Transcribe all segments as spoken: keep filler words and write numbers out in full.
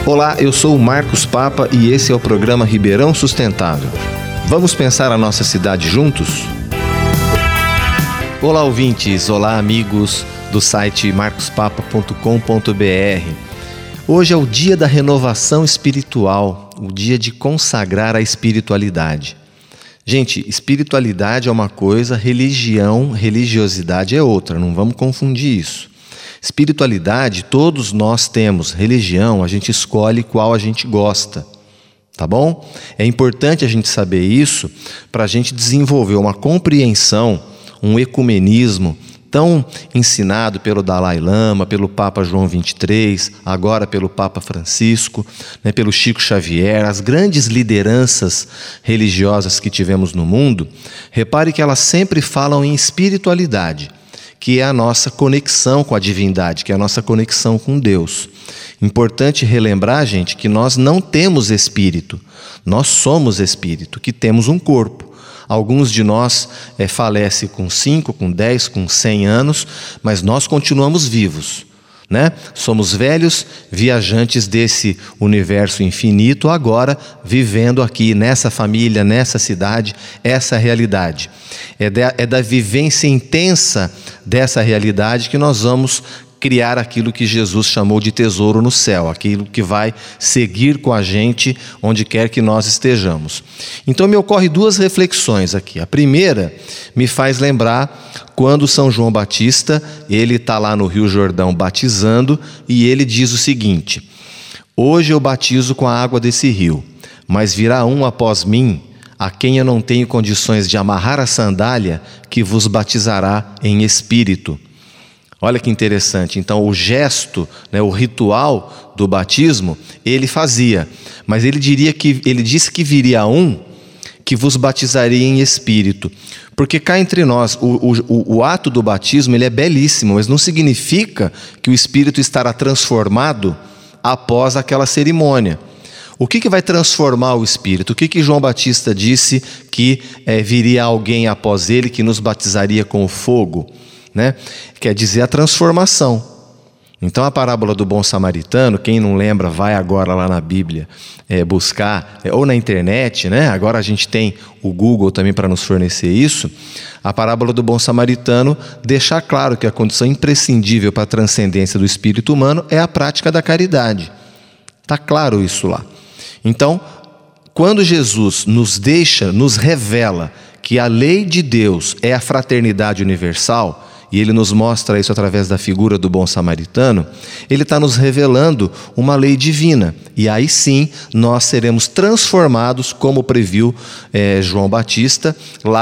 Olá, eu sou o Marcos Papa e esse é o programa Ribeirão Sustentável. Vamos pensar a nossa cidade juntos? Olá, ouvintes! Olá, amigos do site marcos papa ponto com ponto b r. Hoje é o dia da renovação espiritual, o dia de consagrar a espiritualidade. Gente, espiritualidade é uma coisa, religião, religiosidade é outra, não vamos confundir isso. Espiritualidade, todos nós temos. Religião, a gente escolhe qual a gente gosta, tá bom? É importante a gente saber isso para a gente desenvolver uma compreensão, um ecumenismo tão ensinado pelo Dalai Lama, pelo Papa João vinte e três, agora pelo Papa Francisco, né, pelo Chico Xavier, as grandes lideranças religiosas que tivemos no mundo. Repare que elas sempre falam em espiritualidade, que é a nossa conexão com a divindade, que é a nossa conexão com Deus. Importante relembrar, gente, que nós não temos espírito, nós somos espírito, que temos um corpo. Alguns de nós é, falecem com cinco, com dez, com cem anos, mas nós continuamos vivos, né? Somos velhos viajantes desse universo infinito, agora vivendo aqui nessa família, nessa cidade, essa realidade. É da, é da vivência intensa dessa realidade que nós vamos criar aquilo que Jesus chamou de tesouro no céu, aquilo que vai seguir com a gente onde quer que nós estejamos. Então me ocorre duas reflexões aqui. A primeira me faz lembrar quando São João Batista, ele está lá no Rio Jordão batizando e ele diz o seguinte: hoje eu batizo com a água desse rio, mas virá um após mim, a quem eu não tenho condições de amarrar a sandália, que vos batizará em espírito. Olha que interessante. Então o gesto, né, o ritual do batismo, ele fazia, mas ele diria que ele disse que viria um que vos batizaria em espírito. Porque cá entre nós, o, o, o ato do batismo ele é belíssimo, mas não significa que o espírito estará transformado após aquela cerimônia. O que, que vai transformar o espírito? O que, que João Batista disse que é, viria alguém após ele que nos batizaria com o fogo? Né? Quer dizer a transformação. Então a parábola do bom samaritano, quem não lembra, vai agora lá na Bíblia é, buscar, é, ou na internet, né? Agora a gente tem o Google também para nos fornecer isso. A parábola do bom samaritano deixa claro que a condição imprescindível para a transcendência do espírito humano é a prática da caridade. Está claro isso lá. Então, quando Jesus nos deixa, nos revela que a lei de Deus é a fraternidade universal, e ele nos mostra isso através da figura do bom samaritano, ele está nos revelando uma lei divina. E aí sim nós seremos transformados, como previu é, João Batista,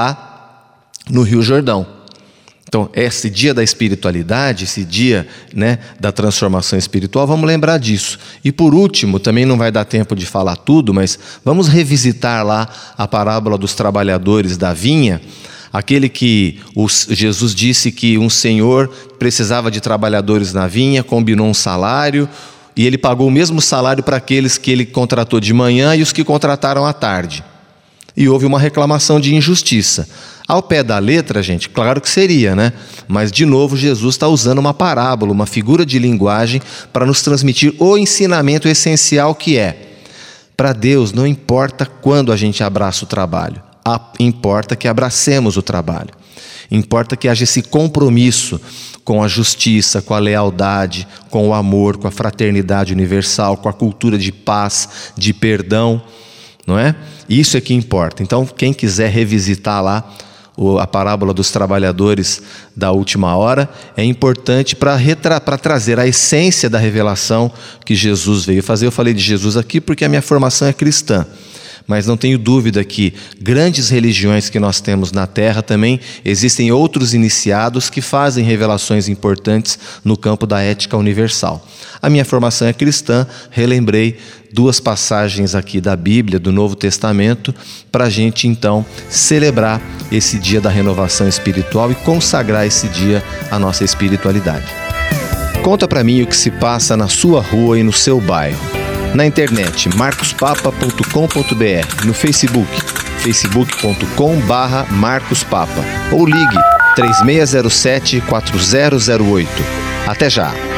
lá no Rio Jordão. Então, esse dia da espiritualidade, esse dia, né, da transformação espiritual, vamos lembrar disso. E por último, também não vai dar tempo de falar tudo, mas vamos revisitar lá a parábola dos trabalhadores da vinha, aquele que os, Jesus disse que um senhor precisava de trabalhadores na vinha, combinou um salário e ele pagou o mesmo salário para aqueles que ele contratou de manhã e os que contrataram à tarde. E houve uma reclamação de injustiça. Ao pé da letra, gente, claro que seria, né? Mas, de novo, Jesus está usando uma parábola, uma figura de linguagem para nos transmitir o ensinamento essencial que é: para Deus não importa quando a gente abraça o trabalho, importa que abracemos o trabalho. Importa que haja esse compromisso com a justiça, com a lealdade, com o amor, com a fraternidade universal, com a cultura de paz, de perdão, não é? Isso é que importa. Então, quem quiser revisitar lá a parábola dos trabalhadores da última hora, é importante para retra- para trazer a essência da revelação que Jesus veio fazer. Eu falei de Jesus aqui porque a minha formação é cristã, mas não tenho dúvida que grandes religiões que nós temos na Terra também existem outros iniciados que fazem revelações importantes no campo da ética universal. A minha formação é cristã, relembrei duas passagens aqui da Bíblia, do Novo Testamento, para a gente então celebrar esse dia da renovação espiritual e consagrar esse dia à nossa espiritualidade. Conta para mim o que se passa na sua rua e no seu bairro. Na internet, marcos papa ponto com ponto b r, no Facebook, facebook ponto com barra marcos papa, ou ligue três seis zero sete, quatro zero zero oito. Até já!